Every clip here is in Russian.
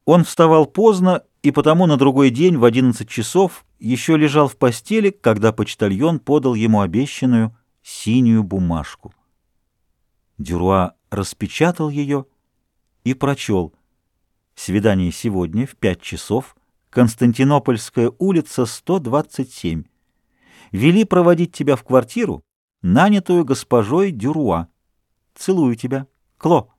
Он вставал поздно и потому на другой день в 11 часов еще лежал в постели, когда почтальон подал ему обещанную синюю бумажку. Дюруа распечатал ее и прочел: «Свидание сегодня в 5 часов, Константинопольская улица, 127. Вели проводить тебя в квартиру, нанятую госпожой Дюруа. Целую тебя. Кло».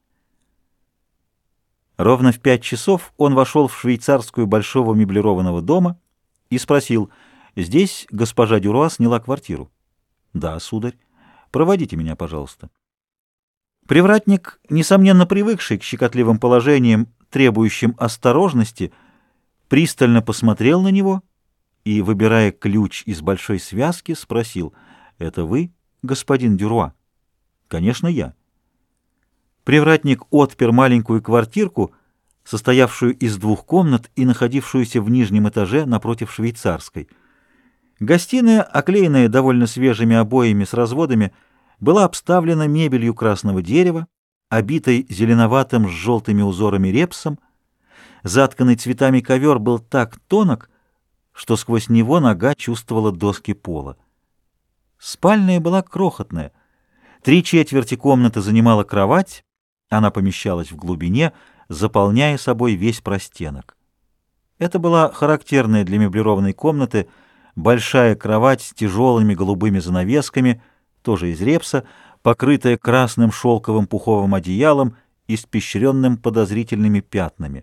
Ровно в 5 часов он вошел в швейцарскую большого меблированного дома и спросил: «Здесь госпожа Дюруа сняла квартиру?» «Да, сударь. Проводите меня, пожалуйста». Привратник, несомненно привыкший к щекотливым положениям, требующим осторожности, пристально посмотрел на него и, выбирая ключ из большой связки, спросил: «Это вы, господин Дюруа?» «Конечно, я». Привратник отпер маленькую квартирку, состоявшую из 2 комнат и находившуюся в нижнем этаже напротив швейцарской. Гостиная, оклеенная довольно свежими обоями с разводами, была обставлена мебелью красного дерева, обитой зеленоватым с желтыми узорами репсом. Затканный цветами ковер был так тонок, что сквозь него нога чувствовала доски пола. Спальная была крохотная. 3/4 комнаты занимала кровать, она помещалась в глубине, заполняя собой весь простенок. Это была характерная для меблированной комнаты большая кровать с тяжелыми голубыми занавесками, тоже из репса, покрытая красным шелковым пуховым одеялом, испещренным подозрительными пятнами.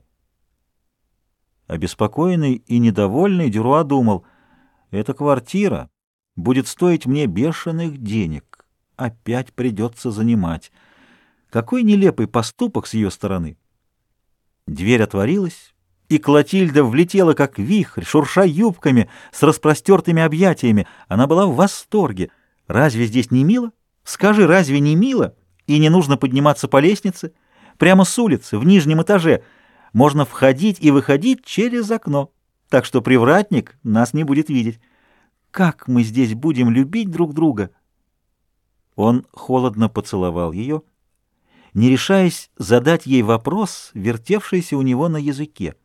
Обеспокоенный и недовольный, Дюруа думал: «Эта квартира будет стоить мне бешеных денег. Опять придется занимать. Какой нелепый поступок с ее стороны!» Дверь отворилась, и Клотильда влетела, как вихрь, шурша юбками, с распростертыми объятиями. Она была в восторге. «Разве здесь не мило? Скажи, разве не мило? И не нужно подниматься по лестнице? Прямо с улицы, в нижнем этаже. Можно входить и выходить через окно, так что привратник нас не будет видеть. Как мы здесь будем любить друг друга!» Он холодно поцеловал ее, не решаясь задать ей вопрос, вертевшийся у него на языке.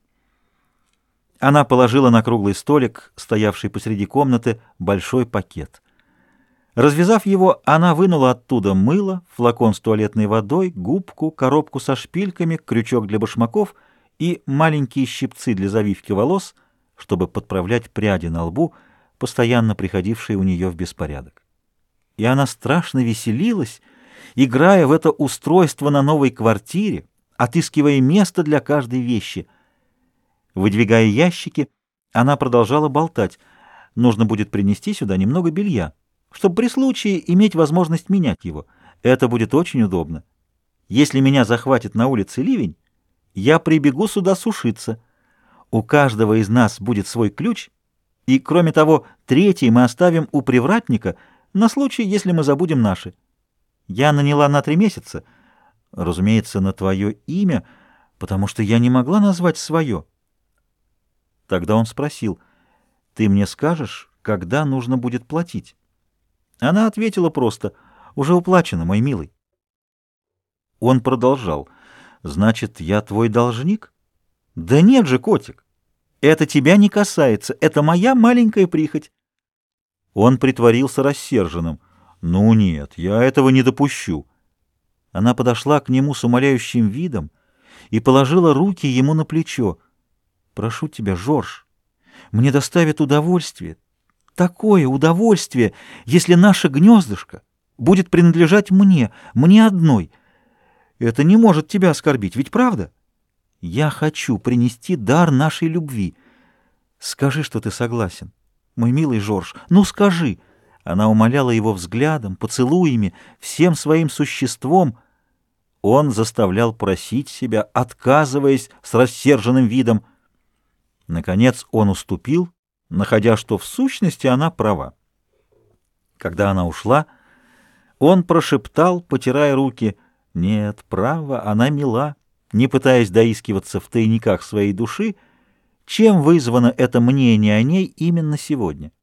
Она положила на круглый столик, стоявший посреди комнаты, большой пакет. Развязав его, она вынула оттуда мыло, флакон с туалетной водой, губку, коробку со шпильками, крючок для башмаков и маленькие щипцы для завивки волос, чтобы подправлять пряди на лбу, постоянно приходившие у нее в беспорядок. И она страшно веселилась, играя в это устройство на новой квартире, отыскивая место для каждой вещи. Выдвигая ящики, она продолжала болтать: «Нужно будет принести сюда немного белья, чтобы при случае иметь возможность менять его. Это будет очень удобно. Если меня захватит на улице ливень, я прибегу сюда сушиться. У каждого из нас будет свой ключ, и, кроме того, 3-й мы оставим у привратника на случай, если мы забудем наши. Я наняла на 3 месяца, разумеется, на твое имя, потому что я не могла назвать свое». Тогда он спросил: «Ты мне скажешь, когда нужно будет платить?» Она ответила просто: «Уже уплачено, мой милый». Он продолжал: «Значит, я твой должник?» «Да нет же, котик, это тебя не касается, это моя маленькая прихоть». Он притворился рассерженным. «Ну нет, я этого не допущу». Она подошла к нему с умоляющим видом и положила руки ему на плечо. «Прошу тебя, Жорж, мне доставит удовольствие, такое удовольствие, если наше гнездышко будет принадлежать мне одной. Это не может тебя оскорбить, ведь правда? Я хочу принести дар нашей любви. Скажи, что ты согласен, мой милый Жорж, ну скажи». Она умоляла его взглядом, поцелуями, всем своим существом. Он заставлял просить себя, отказываясь с рассерженным видом. Наконец он уступил, находя, что в сущности она права. Когда она ушла, он прошептал, потирая руки: «Нет, право, она мила», не пытаясь доискиваться в тайниках своей души, чем вызвано это мнение о ней именно сегодня.